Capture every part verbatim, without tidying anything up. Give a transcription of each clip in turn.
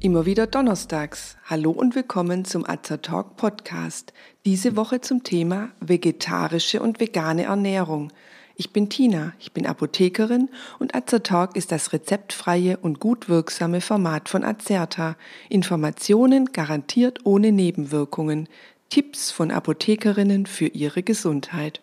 Immer wieder donnerstags. Hallo und willkommen zum Azertalk Podcast. Diese Woche zum Thema vegetarische und vegane Ernährung. Ich bin Tina, ich bin Apothekerin und Azertalk ist das rezeptfreie und gut wirksame Format von Azerta. Informationen garantiert ohne Nebenwirkungen. Tipps von Apothekerinnen für ihre Gesundheit.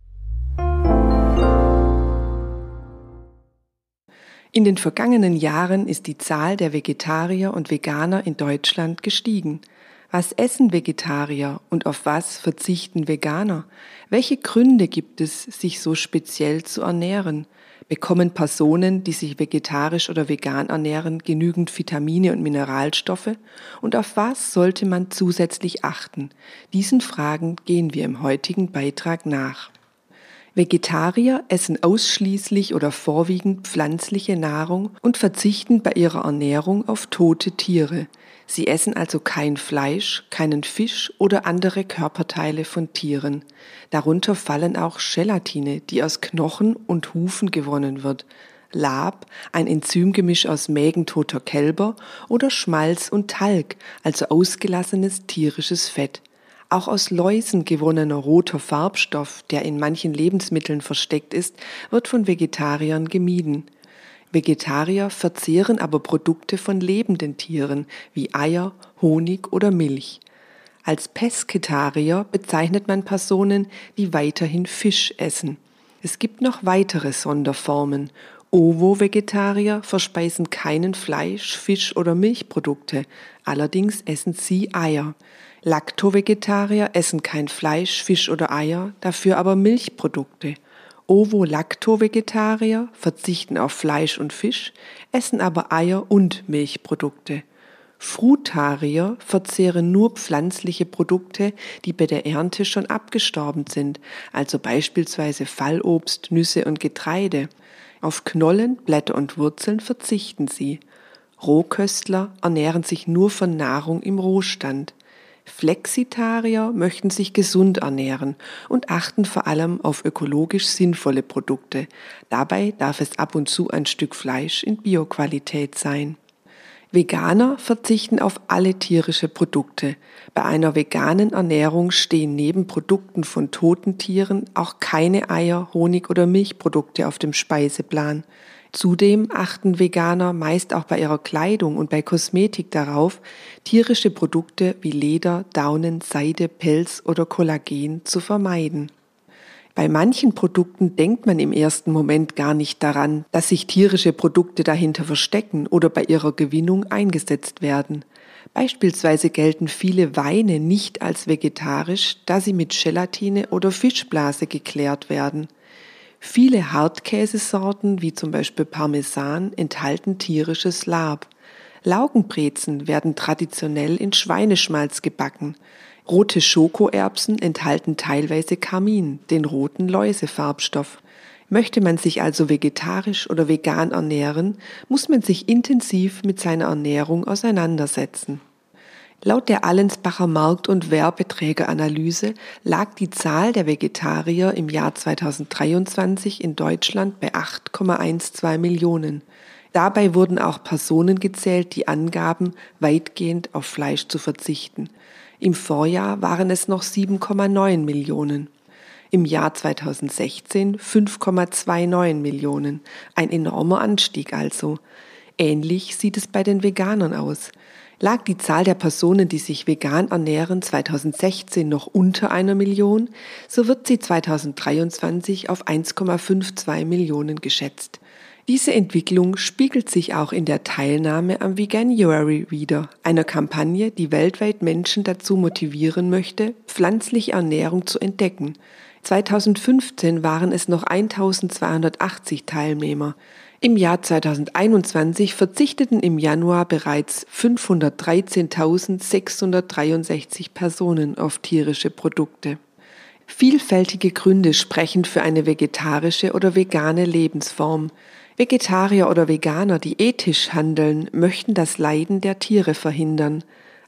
In den vergangenen Jahren ist die Zahl der Vegetarier und Veganer in Deutschland gestiegen. Was essen Vegetarier und auf was verzichten Veganer? Welche Gründe gibt es, sich so speziell zu ernähren? Bekommen Personen, die sich vegetarisch oder vegan ernähren, genügend Vitamine und Mineralstoffe? Und auf was sollte man zusätzlich achten? Diesen Fragen gehen wir im heutigen Beitrag nach. Vegetarier essen ausschließlich oder vorwiegend pflanzliche Nahrung und verzichten bei ihrer Ernährung auf tote Tiere. Sie essen also kein Fleisch, keinen Fisch oder andere Körperteile von Tieren. Darunter fallen auch Gelatine, die aus Knochen und Hufen gewonnen wird, Lab, ein Enzymgemisch aus Mägen toter Kälber, oder Schmalz und Talg, also ausgelassenes tierisches Fett. Auch aus Läusen gewonnener roter Farbstoff, der in manchen Lebensmitteln versteckt ist, wird von Vegetariern gemieden. Vegetarier verzehren aber Produkte von lebenden Tieren wie Eier, Honig oder Milch. Als Pesketarier bezeichnet man Personen, die weiterhin Fisch essen. Es gibt noch weitere Sonderformen. Ovo-Vegetarier verspeisen keinen Fleisch, Fisch oder Milchprodukte, allerdings essen sie Eier. Lacto-Vegetarier essen kein Fleisch, Fisch oder Eier, dafür aber Milchprodukte. Ovo-Lacto-Vegetarier verzichten auf Fleisch und Fisch, essen aber Eier und Milchprodukte. Frutarier verzehren nur pflanzliche Produkte, die bei der Ernte schon abgestorben sind, also beispielsweise Fallobst, Nüsse und Getreide. Auf Knollen, Blätter und Wurzeln verzichten sie. Rohköstler ernähren sich nur von Nahrung im Rohstand. Flexitarier möchten sich gesund ernähren und achten vor allem auf ökologisch sinnvolle Produkte. Dabei darf es ab und zu ein Stück Fleisch in Bioqualität sein. Veganer verzichten auf alle tierische Produkte. Bei einer veganen Ernährung stehen neben Produkten von toten Tieren auch keine Eier, Honig oder Milchprodukte auf dem Speiseplan. Zudem achten Veganer meist auch bei ihrer Kleidung und bei Kosmetik darauf, tierische Produkte wie Leder, Daunen, Seide, Pelz oder Kollagen zu vermeiden. Bei manchen Produkten denkt man im ersten Moment gar nicht daran, dass sich tierische Produkte dahinter verstecken oder bei ihrer Gewinnung eingesetzt werden. Beispielsweise gelten viele Weine nicht als vegetarisch, da sie mit Gelatine oder Fischblase geklärt werden. Viele Hartkäsesorten, wie zum Beispiel Parmesan, enthalten tierisches Lab. Laugenbrezen werden traditionell in Schweineschmalz gebacken. Rote Schokoerbsen enthalten teilweise Karmin, den roten Läusefarbstoff. Möchte man sich also vegetarisch oder vegan ernähren, muss man sich intensiv mit seiner Ernährung auseinandersetzen. Laut der Allensbacher Markt- und Werbeträgeranalyse lag die Zahl der Vegetarier im Jahr zweitausenddreiundzwanzig in Deutschland bei acht Komma zwölf Millionen. Dabei wurden auch Personen gezählt, die angaben, weitgehend auf Fleisch zu verzichten. Im Vorjahr waren es noch sieben Komma neun Millionen. Im Jahr zweitausendsechzehn fünf Komma neunundzwanzig Millionen. Ein enormer Anstieg also. Ähnlich sieht es bei den Veganern aus. Lag die Zahl der Personen, die sich vegan ernähren, zweitausendsechzehn noch unter einer Million, so wird sie zweitausenddreiundzwanzig auf eins Komma zweiundfünfzig Millionen geschätzt. Diese Entwicklung spiegelt sich auch in der Teilnahme am Veganuary wider, einer Kampagne, die weltweit Menschen dazu motivieren möchte, pflanzliche Ernährung zu entdecken. zweitausendfünfzehn waren es noch eintausendzweihundertachtzig Teilnehmer. Im Jahr zweitausendeinundzwanzig verzichteten im Januar bereits fünfhundertdreizehntausendsechshundertdreiundsechzig Personen auf tierische Produkte. Vielfältige Gründe sprechen für eine vegetarische oder vegane Lebensform. Vegetarier oder Veganer, die ethisch handeln, möchten das Leiden der Tiere verhindern.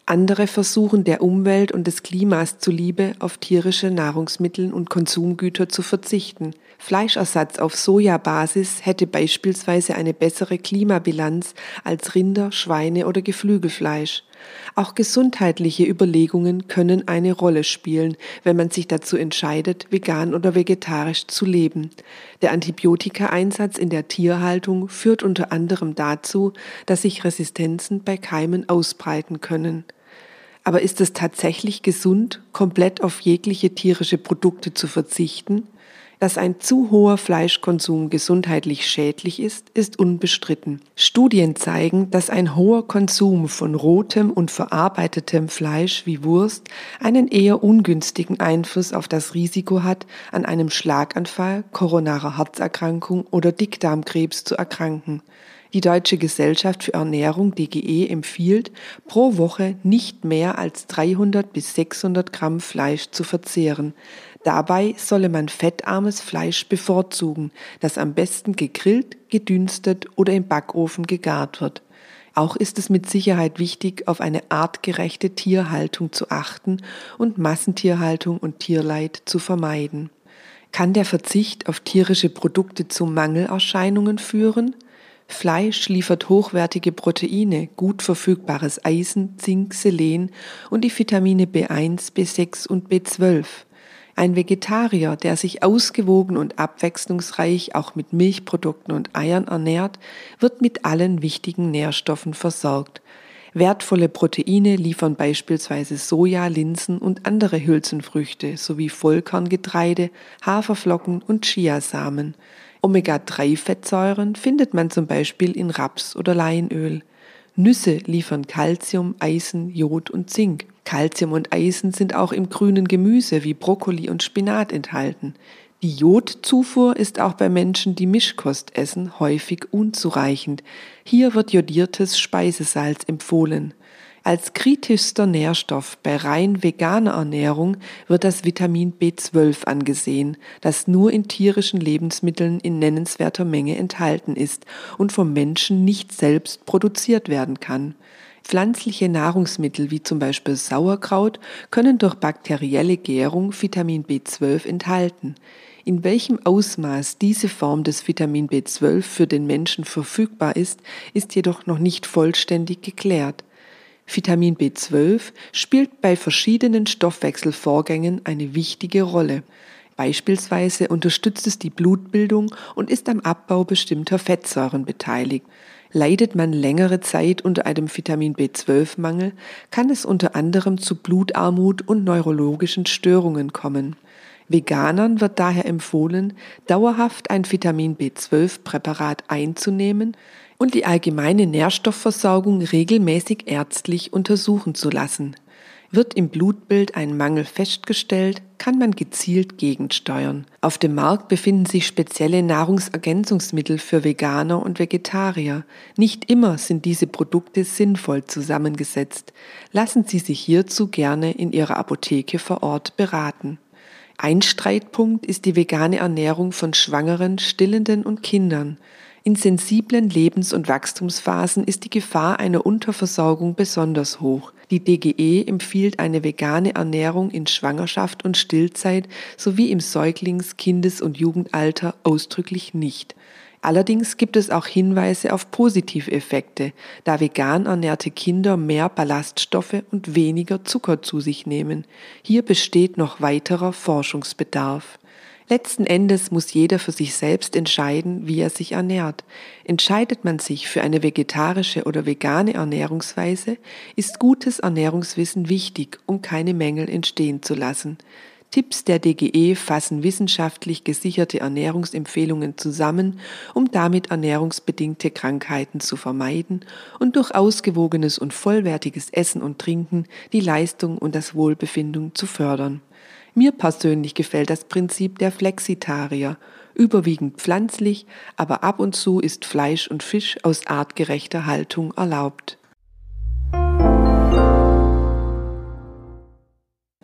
Andere versuchen der Umwelt und des Klimas zuliebe auf tierische Nahrungsmittel und Konsumgüter zu verzichten. Fleischersatz auf Sojabasis hätte beispielsweise eine bessere Klimabilanz als Rinder-, Schweine- oder Geflügelfleisch. Auch gesundheitliche Überlegungen können eine Rolle spielen, wenn man sich dazu entscheidet, vegan oder vegetarisch zu leben. Der Antibiotikaeinsatz in der Tierhaltung führt unter anderem dazu, dass sich Resistenzen bei Keimen ausbreiten können. Aber ist es tatsächlich gesund, komplett auf jegliche tierische Produkte zu verzichten? Dass ein zu hoher Fleischkonsum gesundheitlich schädlich ist, ist unbestritten. Studien zeigen, dass ein hoher Konsum von rotem und verarbeitetem Fleisch wie Wurst einen eher ungünstigen Einfluss auf das Risiko hat, an einem Schlaganfall, koronarer Herzerkrankung oder Dickdarmkrebs zu erkranken. Die Deutsche Gesellschaft für Ernährung D G E empfiehlt, pro Woche nicht mehr als dreihundert bis sechshundert Gramm Fleisch zu verzehren. Dabei solle man fettarmes Fleisch bevorzugen, das am besten gegrillt, gedünstet oder im Backofen gegart wird. Auch ist es mit Sicherheit wichtig, auf eine artgerechte Tierhaltung zu achten und Massentierhaltung und Tierleid zu vermeiden. Kann der Verzicht auf tierische Produkte zu Mangelerscheinungen führen? Fleisch liefert hochwertige Proteine, gut verfügbares Eisen, Zink, Selen und die Vitamine B eins, B sechs und B zwölf. Ein Vegetarier, der sich ausgewogen und abwechslungsreich auch mit Milchprodukten und Eiern ernährt, wird mit allen wichtigen Nährstoffen versorgt. Wertvolle Proteine liefern beispielsweise Soja, Linsen und andere Hülsenfrüchte sowie Vollkorngetreide, Haferflocken und Chiasamen. Omega drei Fettsäuren findet man zum Beispiel in Raps- oder Leinöl. Nüsse liefern Calcium, Eisen, Jod und Zink. Calcium und Eisen sind auch im grünen Gemüse wie Brokkoli und Spinat enthalten. Die Jodzufuhr ist auch bei Menschen, die Mischkost essen, häufig unzureichend. Hier wird jodiertes Speisesalz empfohlen. Als kritischster Nährstoff bei rein veganer Ernährung wird das Vitamin B zwölf angesehen, das nur in tierischen Lebensmitteln in nennenswerter Menge enthalten ist und vom Menschen nicht selbst produziert werden kann. Pflanzliche Nahrungsmittel wie zum Beispiel Sauerkraut können durch bakterielle Gärung Vitamin B zwölf enthalten. In welchem Ausmaß diese Form des Vitamin B zwölf für den Menschen verfügbar ist, ist jedoch noch nicht vollständig geklärt. Vitamin B zwölf spielt bei verschiedenen Stoffwechselvorgängen eine wichtige Rolle. Beispielsweise unterstützt es die Blutbildung und ist am Abbau bestimmter Fettsäuren beteiligt. Leidet man längere Zeit unter einem Vitamin B zwölf Mangel, kann es unter anderem zu Blutarmut und neurologischen Störungen kommen. Veganern wird daher empfohlen, dauerhaft ein Vitamin B zwölf Präparat einzunehmen und die allgemeine Nährstoffversorgung regelmäßig ärztlich untersuchen zu lassen. Wird im Blutbild ein Mangel festgestellt, kann man gezielt gegensteuern. Auf dem Markt befinden sich spezielle Nahrungsergänzungsmittel für Veganer und Vegetarier. Nicht immer sind diese Produkte sinnvoll zusammengesetzt. Lassen Sie sich hierzu gerne in Ihrer Apotheke vor Ort beraten. Ein Streitpunkt ist die vegane Ernährung von Schwangeren, Stillenden und Kindern. In sensiblen Lebens- und Wachstumsphasen ist die Gefahr einer Unterversorgung besonders hoch. Die D G E empfiehlt eine vegane Ernährung in Schwangerschaft und Stillzeit sowie im Säuglings-, Kindes- und Jugendalter ausdrücklich nicht. Allerdings gibt es auch Hinweise auf Positiveffekte, da vegan ernährte Kinder mehr Ballaststoffe und weniger Zucker zu sich nehmen. Hier besteht noch weiterer Forschungsbedarf. Letzten Endes muss jeder für sich selbst entscheiden, wie er sich ernährt. Entscheidet man sich für eine vegetarische oder vegane Ernährungsweise, ist gutes Ernährungswissen wichtig, um keine Mängel entstehen zu lassen. Tipps der D G E fassen wissenschaftlich gesicherte Ernährungsempfehlungen zusammen, um damit ernährungsbedingte Krankheiten zu vermeiden und durch ausgewogenes und vollwertiges Essen und Trinken die Leistung und das Wohlbefinden zu fördern. Mir persönlich gefällt das Prinzip der Flexitarier, überwiegend pflanzlich, aber ab und zu ist Fleisch und Fisch aus artgerechter Haltung erlaubt.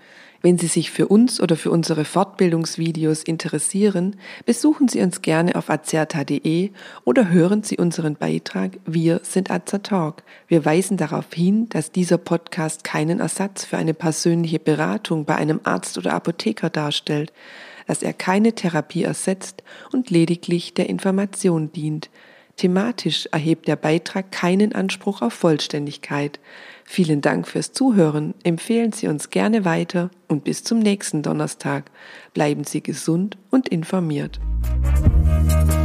Wenn Sie sich für uns oder für unsere Fortbildungsvideos interessieren, besuchen Sie uns gerne auf azerta punkt de oder hören Sie unseren Beitrag Wir sind Azertalk. Wir weisen darauf hin, dass dieser Podcast keinen Ersatz für eine persönliche Beratung bei einem Arzt oder Apotheker darstellt, dass er keine Therapie ersetzt und lediglich der Information dient. Thematisch erhebt der Beitrag keinen Anspruch auf Vollständigkeit. Vielen Dank fürs Zuhören, empfehlen Sie uns gerne weiter und bis zum nächsten Donnerstag. Bleiben Sie gesund und informiert.